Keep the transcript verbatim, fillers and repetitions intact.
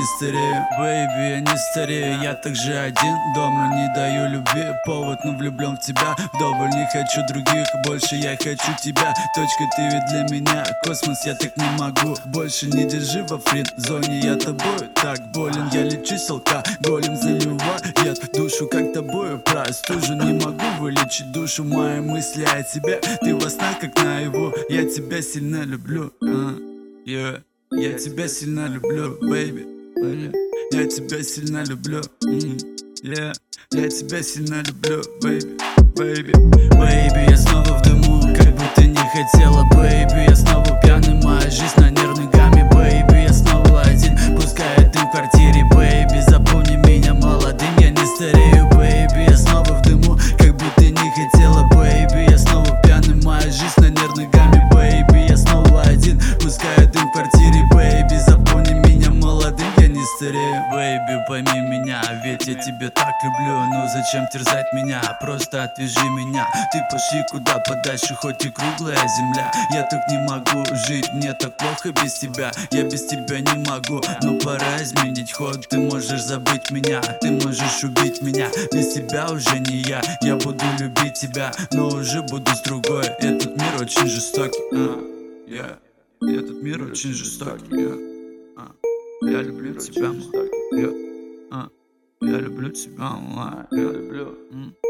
старею. Бэйби, я не старею, я также один дома. Не даю любви повод, но влюблен в тебя вдоволь. Не хочу других, больше я хочу тебя. Точка, ты ведь для меня космос, я так не могу. Больше не держи во фринд-зоне, я тобой так болен. Я лечусь алкоголем, заливает душу, как тобою простужу. Не могу вылечить душу, мои мысли о тебе. Ты во снах, как наяву, я тебя сильно люблю. uh, yeah. Я тебя сильно люблю, baby. Я тебя сильно люблю. mm, yeah. Я тебя сильно люблю, baby. Baby, baby, я снова в дыму, как бы ты не хотела, baby. Я снова пьяный, моя жизнь на нервной гамме, baby. Я снова один, пускай ты в квартире, baby. Запомни меня молодым, я не старею, baby. Я снова в дыму, как бы ты не хотела, baby. Я снова пьяный, моя жизнь на нервной гамме, baby. Я снова один, пускай ты в квартире, baby. Запомни меня молодым, я не старею, baby. Пойми меня, ведь я тебя так люблю. Ну зачем терзать меня, просто отвяжи меня. Ты пошли куда подальше, хоть и круглая земля. Я так не могу жить, мне так плохо без тебя. Я без тебя не могу, но пора изменить ход. Ты можешь забыть меня, ты можешь убить меня. Без тебя уже не я, я буду любить тебя, но уже буду с другой. Этот мир очень жестокий, uh, yeah. Этот мир очень жестокий, yeah. uh. Я люблю тебя, yeah. uh. Я люблю тебя, я люблю.